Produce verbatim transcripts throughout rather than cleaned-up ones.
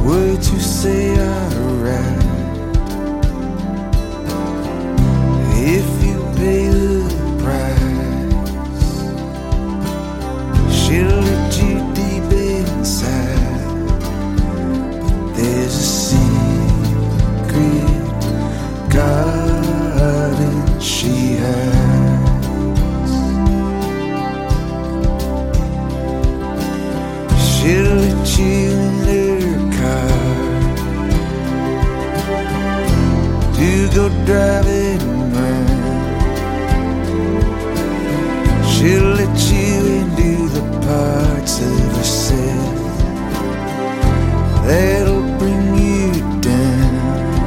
words you say are right. If you pay the price, she'll let you deep inside. But there's a secret garden she hides. She'll let you in her car to go driving around. She'll let you into the parts of herself that'll bring you down.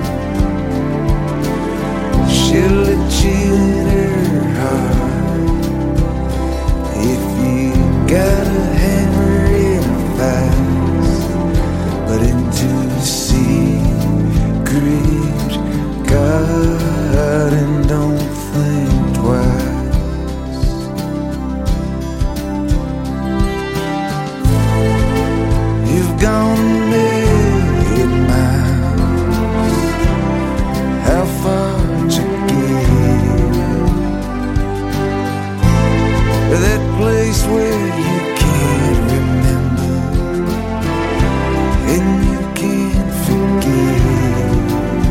She'll let you in her heart if you got a hammer in a vise, but into the secret garden, don't think twice. You've gone a million miles. How far'd you get? That place where you can't remember and you can't forget.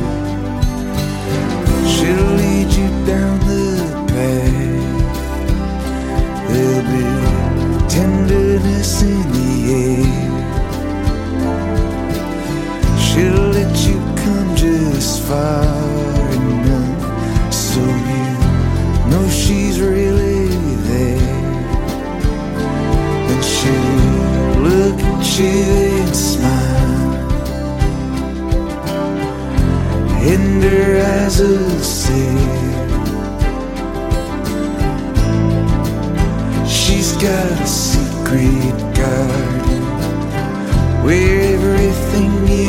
She'll lead you down the path. There'll be tenderness in the air. She'll let you come just far enough so you know she's really there. And she'll look at you and smile, and her eyes will say she's got a secret garden where everything you